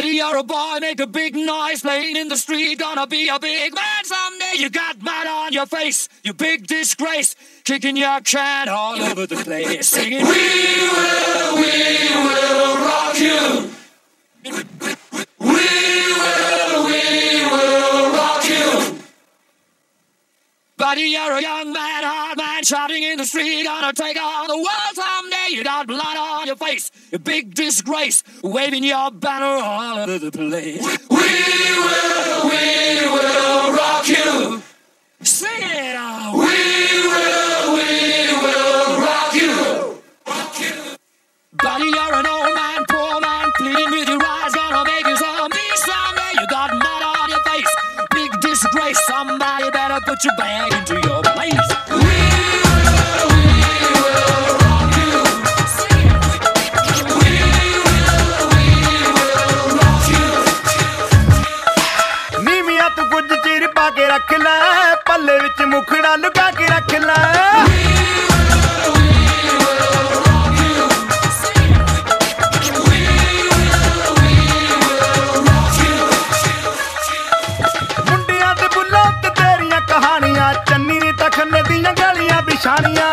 Buddy, you're a boy, make a big noise, playing in the street, gonna be a big man someday. You got mud on your face, you big disgrace, kicking your can all over the place, singing, we will rock you. We will rock you. Buddy, you're a young man, hard man, shouting in the street, gonna take on the world someday. You got blood on your face, you big disgrace, waving your banner all over the place. We will rock you. Sing it out. We will rock you. Rock you. Buddy, you're an old man, poor man, pleading with your eyes, gonna make you zombie someday. You got mud on your face, big disgrace, somebody better put your bag into your place. We will rock you. Sing it. We will rock you. नीमिया तू कुछ चीर पा के रख ले, पल्ले विच मुखड़ा लुका के रख ले। मुंडियां ते बुल्लां ते तेरियां कहानियां, चन्नी नी तखने दियां गलियां बिछानियां।